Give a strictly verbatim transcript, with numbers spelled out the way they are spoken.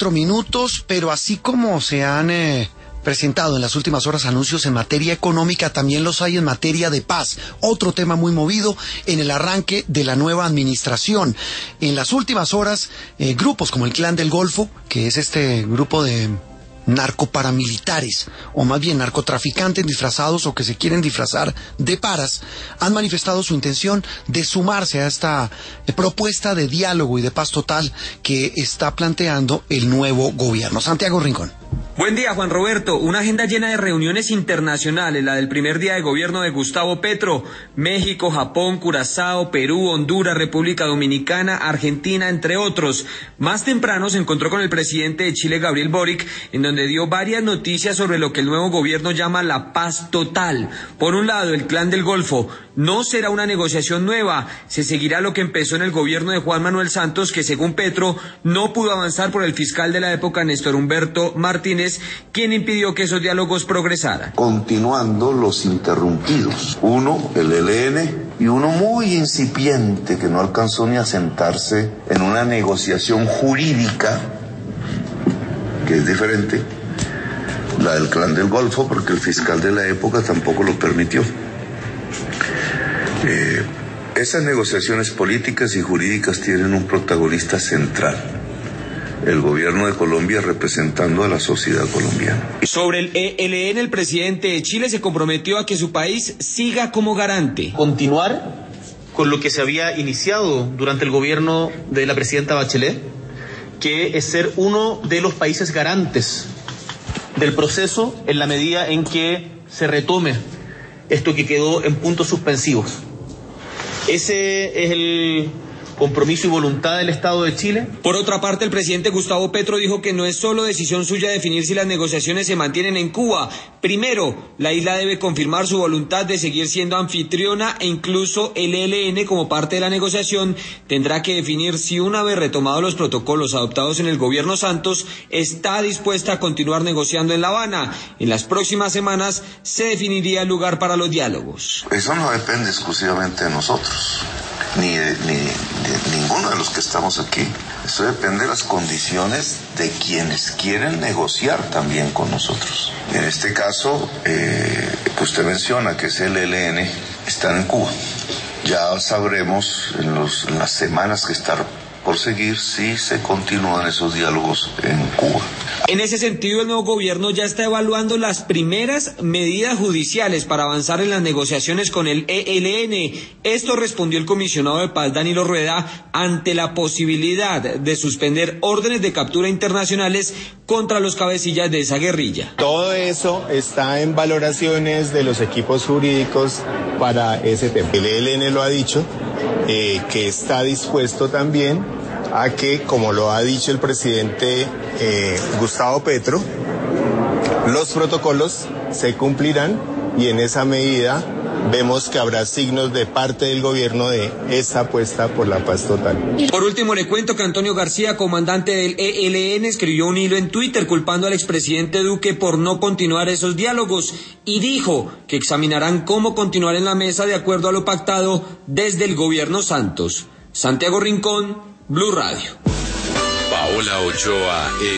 cuatro minutos, pero así como se han eh, presentado en las últimas horas anuncios en materia económica, también los hay en materia de paz. Otro tema muy movido en el arranque de la nueva administración. En las últimas horas, eh, grupos como el Clan del Golfo, que es este grupo de narcoparamilitares, o más bien narcotraficantes disfrazados o que se quieren disfrazar de paras, han manifestado su intención de sumarse a esta eh, propuesta de diálogo y de paz total que está planteando el nuevo gobierno. Santiago Rincón. Buen día, Juan Roberto. Una agenda llena de reuniones internacionales, la del primer día de gobierno de Gustavo Petro. México, Japón, Curazao, Perú, Honduras, República Dominicana, Argentina, entre otros. Más temprano se encontró con el presidente de Chile, Gabriel Boric, en donde dio varias noticias sobre lo que el nuevo gobierno llama la paz total. Por un lado, el Clan del Golfo. No será una negociación nueva, se seguirá lo que empezó en el gobierno de Juan Manuel Santos, que según Petro no pudo avanzar por el fiscal de la época, Néstor Humberto Martínez, quien impidió que esos diálogos progresaran. Continuando los interrumpidos, uno, el E L N, y uno muy incipiente que no alcanzó ni a sentarse en una negociación jurídica, que es diferente, la del Clan del Golfo, porque el fiscal de la época tampoco lo permitió. Eh, esas negociaciones políticas y jurídicas tienen un protagonista central, el gobierno de Colombia representando a la sociedad colombiana. Sobre el E L N, el presidente de Chile se comprometió a que su país siga como garante. Continuar con lo que se había iniciado durante el gobierno de la presidenta Bachelet, que es ser uno de los países garantes del proceso en la medida en que se retome esto que quedó en puntos suspensivos. Ese es el compromiso y voluntad del Estado de Chile. Por otra parte, el presidente Gustavo Petro dijo que no es solo decisión suya definir si las negociaciones se mantienen en Cuba. Primero, la isla debe confirmar su voluntad de seguir siendo anfitriona e incluso el E L N, como parte de la negociación, tendrá que definir si, una vez retomados los protocolos adoptados en el gobierno Santos, está dispuesta a continuar negociando en La Habana. En las próximas semanas se definiría el lugar para los diálogos. Eso no depende exclusivamente de nosotros, ni de, ni de ninguno de los que estamos aquí. Eso depende de las condiciones de quienes quieren negociar también con nosotros. En este caso, eh, que usted menciona, que es el E L N, están en Cuba. Ya sabremos en, los, en las semanas que están por seguir si se continúan esos diálogos en Cuba. En ese sentido, el nuevo gobierno ya está evaluando las primeras medidas judiciales para avanzar en las negociaciones con el E L N. Esto respondió el comisionado de paz, Danilo Rueda, ante la posibilidad de suspender órdenes de captura internacionales contra los cabecillas de esa guerrilla. Todo eso está en valoraciones de los equipos jurídicos para ese tema. El E L N lo ha dicho, eh, que está dispuesto también a que, como lo ha dicho el presidente eh, Gustavo Petro, los protocolos se cumplirán y en esa medida vemos que habrá signos de parte del gobierno de esa apuesta por la paz total. Por último, le cuento que Antonio García, comandante del E L N, escribió un hilo en Twitter culpando al expresidente Duque por no continuar esos diálogos y dijo que examinarán cómo continuar en la mesa de acuerdo a lo pactado desde el gobierno Santos. Santiago Rincón, Blue Radio. Paola Ochoa.